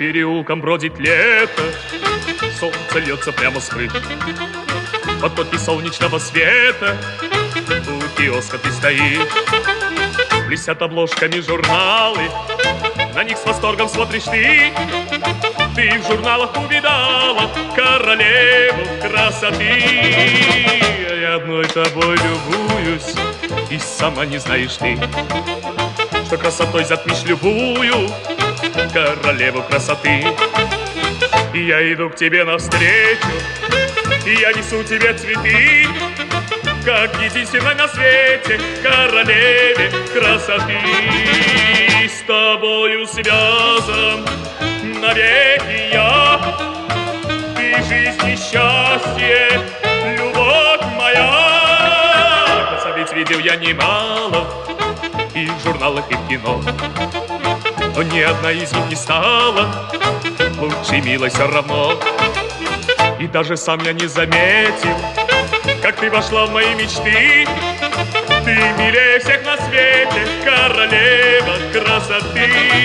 переулкам бродит лето, солнце льется прямо с крыш. Потоки солнечного света, у киоска ты стоишь. Блестят обложками журналы, на них с восторгом смотришь ты. Ты в журналах увидала королеву красоты. Я одной тобой любуюсь, и сама не знаешь ты, что красотой затмишь любую королеву красоты. И я иду к тебе навстречу, и я несу тебе цветы, как единственной на свете королеве красоты. С тобою связан навеки я, ты жизнь и счастье, любовь моя. Красавиц видел я немало и в журналах, и в кино, но ни одна из них не стала лучшей, милой все равно. И даже сам я не заметил, как ты вошла в мои мечты. Ты милее всех на свете, королева красоты.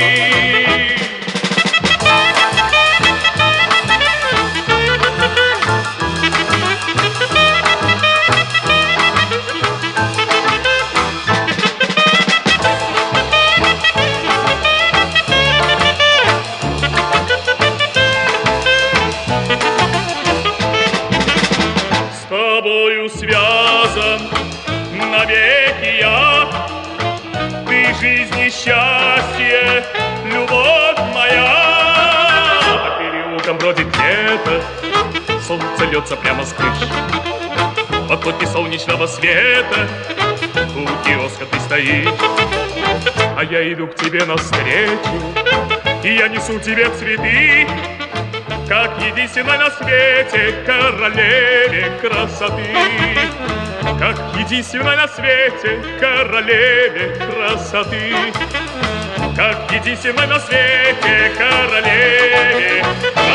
С тобою связан навеки я, ты жизнь и счастье, любовь моя. По переулкам бродит лето, солнце льется прямо с крыш. Потоки солнечного света, у киоска ты стоишь. А я иду к тебе навстречу, и я несу тебе цветы, как единственной на свете королеве красоты. Как единственной на свете королеве красоты. Как единственной на свете королеве